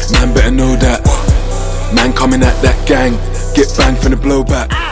Man better know that. Man coming at that gang, get banged from the blowback.